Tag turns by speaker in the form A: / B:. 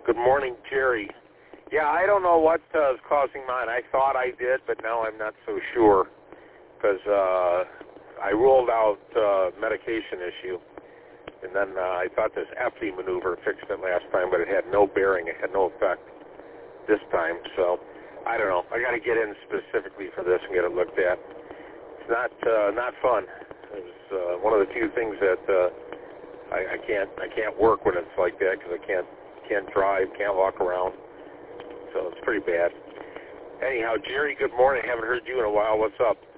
A: Good morning, Jerry. Yeah, I don't know what is causing mine. I thought I did, but now I'm not so sure because I ruled out medication issue, and then I thought this FD maneuver fixed it last time, but it had no bearing. It had no effect this time. So I don't know. I got to get in specifically for this and get it looked at. It's not fun. It's one of the few things that I can't work when it's like that because I can't drive, can't walk around. So it's pretty bad. Anyhow, Jerry, good morning. Haven't heard you in a while. What's up?